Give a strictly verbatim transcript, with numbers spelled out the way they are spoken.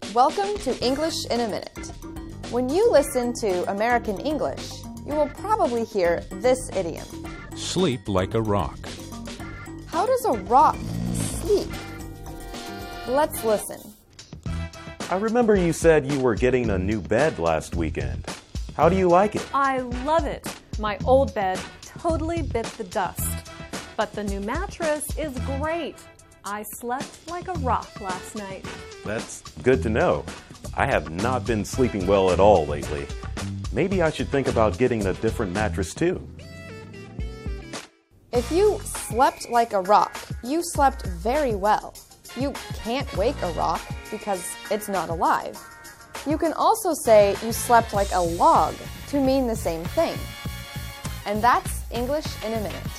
Welcome to English in a Minute. When you listen to American English, you will probably hear this idiom. Sleep like a rock. How does a rock sleep? Let's listen. I remember you said you were getting a new bed last weekend. How do you like it? I love it. My old bed totally bit the dust. But the new mattress is great. I slept like a rock last night. That's good to know. I have not been sleeping well at all lately. Maybe I should think about getting a different mattress too. If you slept like a rock, you slept very well. You can't wake a rock because it's not alive. You can also say you slept like a log to mean the same thing. And that's English in a Minute.